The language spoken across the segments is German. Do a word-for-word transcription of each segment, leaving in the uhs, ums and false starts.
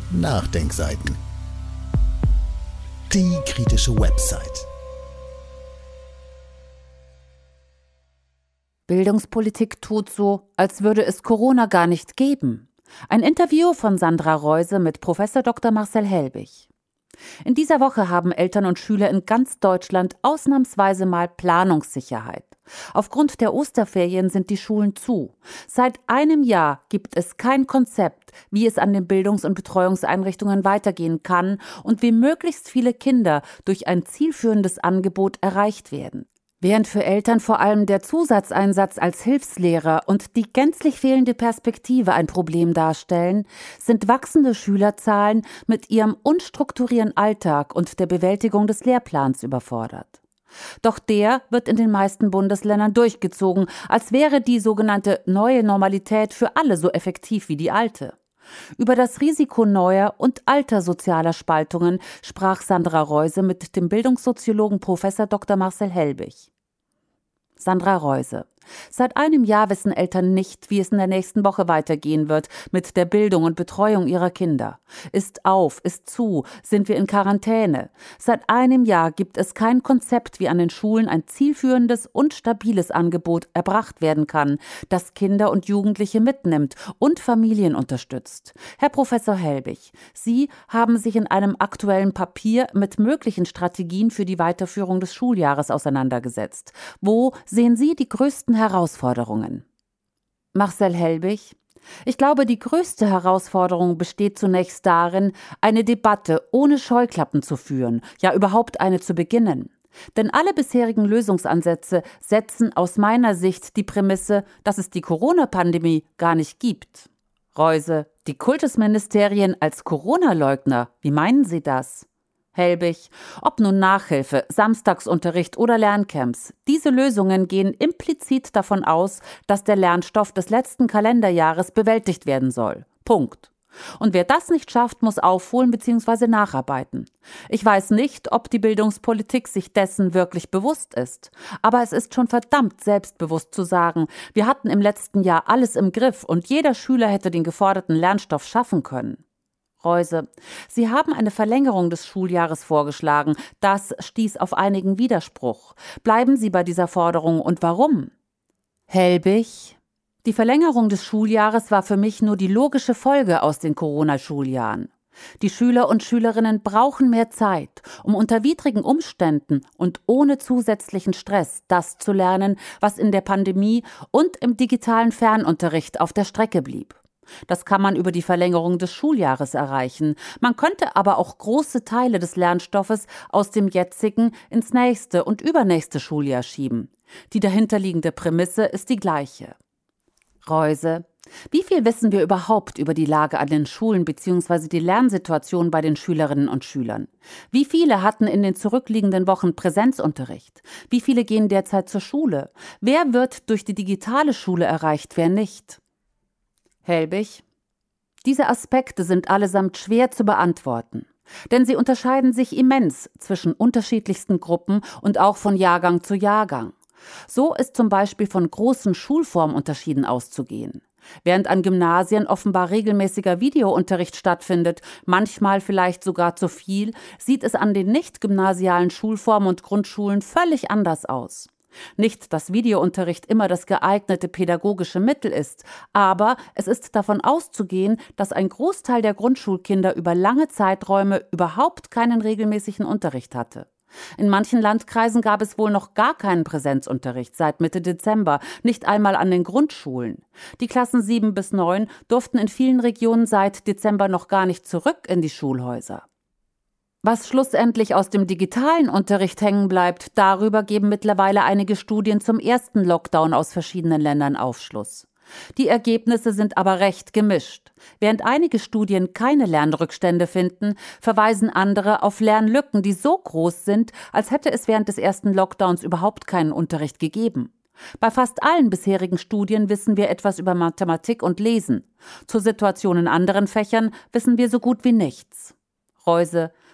Nachdenkseiten. Die kritische Website. Bildungspolitik tut so, als würde es Corona gar nicht geben. Ein Interview von Sandra Reuse mit Professor Doktor Marcel Helbig. In dieser Woche haben Eltern und Schüler in ganz Deutschland ausnahmsweise mal Planungssicherheit. Aufgrund der Osterferien sind die Schulen zu. Seit einem Jahr gibt es kein Konzept, wie es an den Bildungs- und Betreuungseinrichtungen weitergehen kann und wie möglichst viele Kinder durch ein zielführendes Angebot erreicht werden. Während für Eltern vor allem der Zusatzeinsatz als Hilfslehrer und die gänzlich fehlende Perspektive ein Problem darstellen, sind wachsende Schülerzahlen mit ihrem unstrukturierten Alltag und der Bewältigung des Lehrplans überfordert. Doch der wird in den meisten Bundesländern durchgezogen, als wäre die sogenannte neue Normalität für alle so effektiv wie die alte. Über das Risiko neuer und alter sozialer Spaltungen sprach Sandra Reuse mit dem Bildungssoziologen Professor Doktor Marcel Helbig. Sandra Reuse. Seit einem Jahr wissen Eltern nicht, wie es in der nächsten Woche weitergehen wird mit der Bildung und Betreuung ihrer Kinder. Ist auf, ist zu, sind wir in Quarantäne. Seit einem Jahr gibt es kein Konzept, wie an den Schulen ein zielführendes und stabiles Angebot erbracht werden kann, das Kinder und Jugendliche mitnimmt und Familien unterstützt. Herr Professor Helbig, Sie haben sich in einem aktuellen Papier mit möglichen Strategien für die Weiterführung des Schuljahres auseinandergesetzt. Wo sehen Sie die größten Herausforderungen? Marcel Helbig. Ich glaube, die größte Herausforderung besteht zunächst darin, eine Debatte ohne Scheuklappen zu führen, ja überhaupt eine zu beginnen. Denn alle bisherigen Lösungsansätze setzen aus meiner Sicht die Prämisse, dass es die Corona-Pandemie gar nicht gibt. Reuse, die Kultusministerien als Corona-Leugner, wie meinen Sie das? Helbig, ob nun Nachhilfe, Samstagsunterricht oder Lerncamps. Diese Lösungen gehen implizit davon aus, dass der Lernstoff des letzten Kalenderjahres bewältigt werden soll. Punkt. Und wer das nicht schafft, muss aufholen bzw. nacharbeiten. Ich weiß nicht, ob die Bildungspolitik sich dessen wirklich bewusst ist. Aber es ist schon verdammt selbstbewusst zu sagen, wir hatten im letzten Jahr alles im Griff und jeder Schüler hätte den geforderten Lernstoff schaffen können. Reuse. Sie haben eine Verlängerung des Schuljahres vorgeschlagen. Das stieß auf einigen Widerspruch. Bleiben Sie bei dieser Forderung und warum? Helbig. Die Verlängerung des Schuljahres war für mich nur die logische Folge aus den Corona-Schuljahren. Die Schüler und Schülerinnen brauchen mehr Zeit, um unter widrigen Umständen und ohne zusätzlichen Stress das zu lernen, was in der Pandemie und im digitalen Fernunterricht auf der Strecke blieb. Das kann man über die Verlängerung des Schuljahres erreichen. Man könnte aber auch große Teile des Lernstoffes aus dem jetzigen ins nächste und übernächste Schuljahr schieben. Die dahinterliegende Prämisse ist die gleiche. Reuse. Wie viel wissen wir überhaupt über die Lage an den Schulen bzw. die Lernsituation bei den Schülerinnen und Schülern? Wie viele hatten in den zurückliegenden Wochen Präsenzunterricht? Wie viele gehen derzeit zur Schule? Wer wird durch die digitale Schule erreicht, wer nicht? Helbig. Diese Aspekte sind allesamt schwer zu beantworten, denn sie unterscheiden sich immens zwischen unterschiedlichsten Gruppen und auch von Jahrgang zu Jahrgang. So ist zum Beispiel von großen Schulformunterschieden auszugehen. Während an Gymnasien offenbar regelmäßiger Videounterricht stattfindet, manchmal vielleicht sogar zu viel, sieht es an den nicht-gymnasialen Schulformen und Grundschulen völlig anders aus. Nicht, dass Videounterricht immer das geeignete pädagogische Mittel ist, aber es ist davon auszugehen, dass ein Großteil der Grundschulkinder über lange Zeiträume überhaupt keinen regelmäßigen Unterricht hatte. In manchen Landkreisen gab es wohl noch gar keinen Präsenzunterricht seit Mitte Dezember, nicht einmal an den Grundschulen. Die Klassen sieben bis neun durften in vielen Regionen seit Dezember noch gar nicht zurück in die Schulhäuser. Was schlussendlich aus dem digitalen Unterricht hängen bleibt, darüber geben mittlerweile einige Studien zum ersten Lockdown aus verschiedenen Ländern Aufschluss. Die Ergebnisse sind aber recht gemischt. Während einige Studien keine Lernrückstände finden, verweisen andere auf Lernlücken, die so groß sind, als hätte es während des ersten Lockdowns überhaupt keinen Unterricht gegeben. Bei fast allen bisherigen Studien wissen wir etwas über Mathematik und Lesen. Zur Situation in anderen Fächern wissen wir so gut wie nichts. Reuse.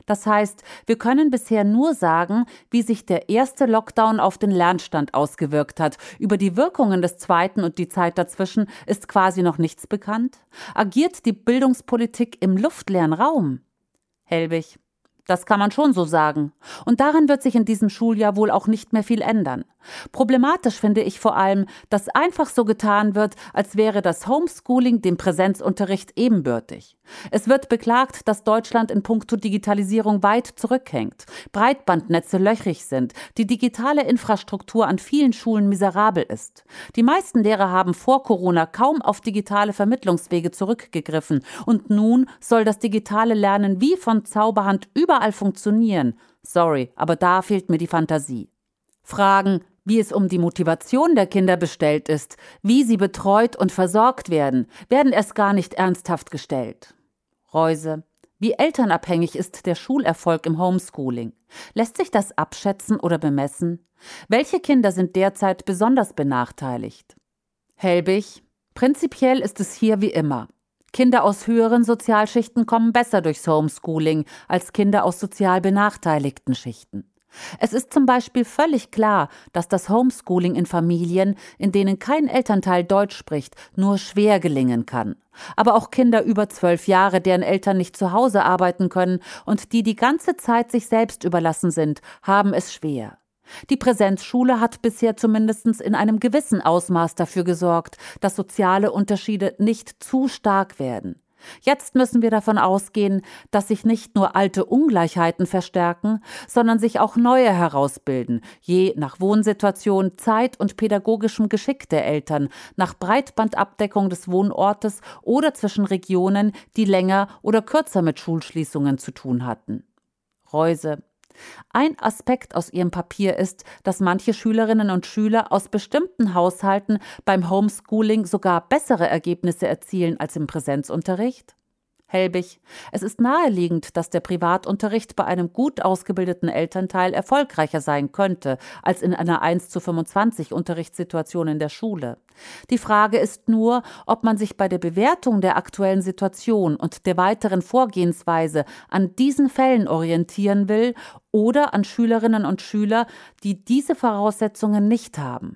Das heißt, wir können bisher nur sagen, wie sich der erste Lockdown auf den Lernstand ausgewirkt hat. Über die Wirkungen des zweiten und die Zeit dazwischen ist quasi noch nichts bekannt. Agiert die Bildungspolitik im luftleeren Raum? Helbig: Das kann man schon so sagen. Und daran wird sich in diesem Schuljahr wohl auch nicht mehr viel ändern. Problematisch finde ich vor allem, dass einfach so getan wird, als wäre das Homeschooling dem Präsenzunterricht ebenbürtig. Es wird beklagt, dass Deutschland in puncto Digitalisierung weit zurückhängt, Breitbandnetze löchrig sind, die digitale Infrastruktur an vielen Schulen miserabel ist. Die meisten Lehrer haben vor Corona kaum auf digitale Vermittlungswege zurückgegriffen und nun soll das digitale Lernen wie von Zauberhand überall funktionieren. Sorry, aber da fehlt mir die Fantasie. Fragen, wie es um die Motivation der Kinder bestellt ist, wie sie betreut und versorgt werden, werden erst gar nicht ernsthaft gestellt. Reuse: Wie elternabhängig ist der Schulerfolg im Homeschooling? Lässt sich das abschätzen oder bemessen? Welche Kinder sind derzeit besonders benachteiligt? Helbig: Prinzipiell ist es hier wie immer. Kinder aus höheren Sozialschichten kommen besser durchs Homeschooling als Kinder aus sozial benachteiligten Schichten. Es ist zum Beispiel völlig klar, dass das Homeschooling in Familien, in denen kein Elternteil Deutsch spricht, nur schwer gelingen kann. Aber auch Kinder über zwölf Jahre, deren Eltern nicht zu Hause arbeiten können und die die ganze Zeit sich selbst überlassen sind, haben es schwer. Die Präsenzschule hat bisher zumindest in einem gewissen Ausmaß dafür gesorgt, dass soziale Unterschiede nicht zu stark werden. Jetzt müssen wir davon ausgehen, dass sich nicht nur alte Ungleichheiten verstärken, sondern sich auch neue herausbilden, je nach Wohnsituation, Zeit und pädagogischem Geschick der Eltern, nach Breitbandabdeckung des Wohnortes oder zwischen Regionen, die länger oder kürzer mit Schulschließungen zu tun hatten. Reuse: Ein Aspekt aus ihrem Papier ist, dass manche Schülerinnen und Schüler aus bestimmten Haushalten beim Homeschooling sogar bessere Ergebnisse erzielen als im Präsenzunterricht. Helbig: Es ist naheliegend, dass der Privatunterricht bei einem gut ausgebildeten Elternteil erfolgreicher sein könnte als in einer eins zu fünfundzwanzig Unterrichtssituation in der Schule. Die Frage ist nur, ob man sich bei der Bewertung der aktuellen Situation und der weiteren Vorgehensweise an diesen Fällen orientieren will oder an Schülerinnen und Schüler, die diese Voraussetzungen nicht haben.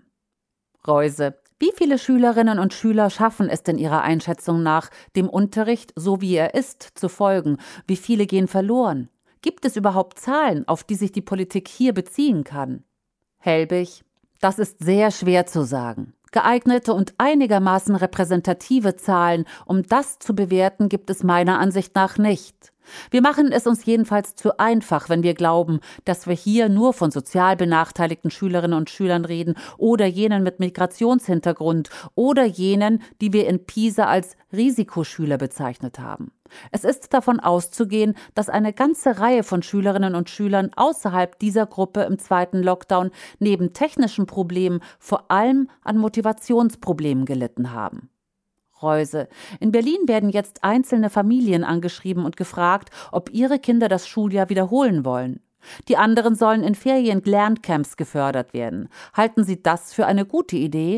Reuse: Wie viele Schülerinnen und Schüler schaffen es denn Ihrer Einschätzung nach, dem Unterricht, so wie er ist, zu folgen? Wie viele gehen verloren? Gibt es überhaupt Zahlen, auf die sich die Politik hier beziehen kann? Helbig: Das ist sehr schwer zu sagen. Geeignete und einigermaßen repräsentative Zahlen, um das zu bewerten, gibt es meiner Ansicht nach nicht. Wir machen es uns jedenfalls zu einfach, wenn wir glauben, dass wir hier nur von sozial benachteiligten Schülerinnen und Schülern reden oder jenen mit Migrationshintergrund oder jenen, die wir in Pisa als Risikoschüler bezeichnet haben. Es ist davon auszugehen, dass eine ganze Reihe von Schülerinnen und Schülern außerhalb dieser Gruppe im zweiten Lockdown neben technischen Problemen vor allem an Motivationsproblemen gelitten haben. Reuse: In Berlin werden jetzt einzelne Familien angeschrieben und gefragt, ob ihre Kinder das Schuljahr wiederholen wollen. Die anderen sollen in Ferien-Lerncamps gefördert werden. Halten Sie das für eine gute Idee?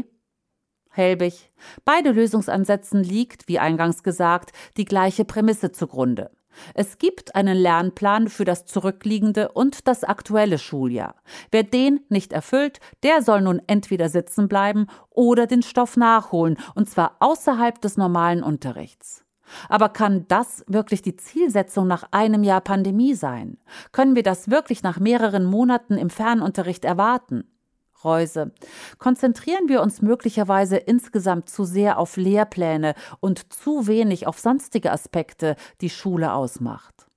Helbig: Beide Lösungsansätzen liegt, wie eingangs gesagt, die gleiche Prämisse zugrunde. Es gibt einen Lernplan für das zurückliegende und das aktuelle Schuljahr. Wer den nicht erfüllt, der soll nun entweder sitzen bleiben oder den Stoff nachholen, und zwar außerhalb des normalen Unterrichts. Aber kann das wirklich die Zielsetzung nach einem Jahr Pandemie sein? Können wir das wirklich nach mehreren Monaten im Fernunterricht erwarten? Reuse: Konzentrieren wir uns möglicherweise insgesamt zu sehr auf Lehrpläne und zu wenig auf sonstige Aspekte, die Schule ausmacht.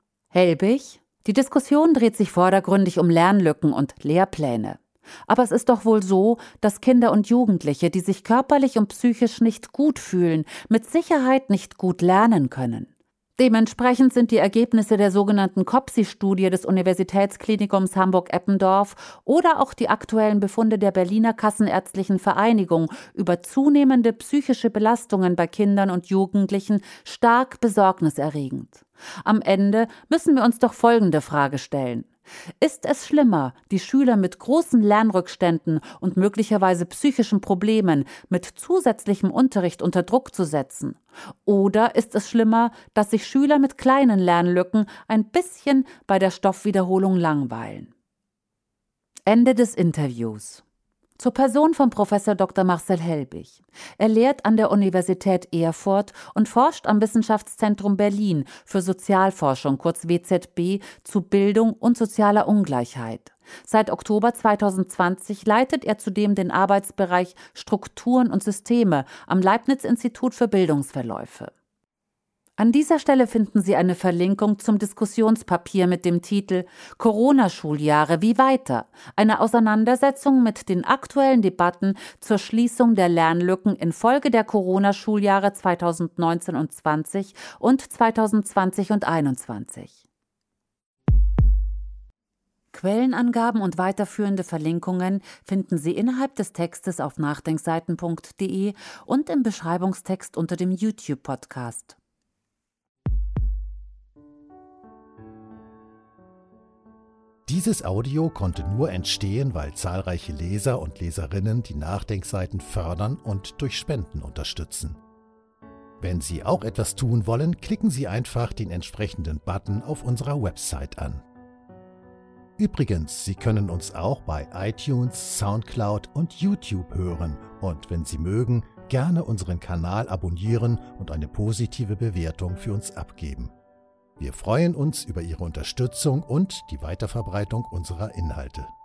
Helbig: Die Diskussion dreht sich vordergründig um Lernlücken und Lehrpläne. Aber es ist doch wohl so, dass Kinder und Jugendliche, die sich körperlich und psychisch nicht gut fühlen, mit Sicherheit nicht gut lernen können. Dementsprechend sind die Ergebnisse der sogenannten COPSI-Studie des Universitätsklinikums Hamburg-Eppendorf oder auch die aktuellen Befunde der Berliner Kassenärztlichen Vereinigung über zunehmende psychische Belastungen bei Kindern und Jugendlichen stark besorgniserregend. Am Ende müssen wir uns doch folgende Frage stellen: Ist es schlimmer, die Schüler mit großen Lernrückständen und möglicherweise psychischen Problemen mit zusätzlichem Unterricht unter Druck zu setzen? Oder ist es schlimmer, dass sich Schüler mit kleinen Lernlücken ein bisschen bei der Stoffwiederholung langweilen? Ende des Interviews. Zur Person von Professor Doktor Marcel Helbig. Er lehrt an der Universität Erfurt und forscht am Wissenschaftszentrum Berlin für Sozialforschung, kurz W Z B, zu Bildung und sozialer Ungleichheit. Seit Oktober zweitausendzwanzig leitet er zudem den Arbeitsbereich Strukturen und Systeme am Leibniz-Institut für Bildungsverläufe. An dieser Stelle finden Sie eine Verlinkung zum Diskussionspapier mit dem Titel »Corona-Schuljahre, wie weiter?« Eine Auseinandersetzung mit den aktuellen Debatten zur Schließung der Lernlücken infolge der Corona-Schuljahre zweitausendneunzehn und zwanzig und zweitausendzwanzig und einundzwanzig. Quellenangaben und weiterführende Verlinkungen finden Sie innerhalb des Textes auf nachdenkseiten punkt de und im Beschreibungstext unter dem YouTube-Podcast. Dieses Audio konnte nur entstehen, weil zahlreiche Leser und Leserinnen die Nachdenkseiten fördern und durch Spenden unterstützen. Wenn Sie auch etwas tun wollen, klicken Sie einfach den entsprechenden Button auf unserer Website an. Übrigens, Sie können uns auch bei iTunes, Soundcloud und YouTube hören und wenn Sie mögen, gerne unseren Kanal abonnieren und eine positive Bewertung für uns abgeben. Wir freuen uns über Ihre Unterstützung und die Weiterverbreitung unserer Inhalte.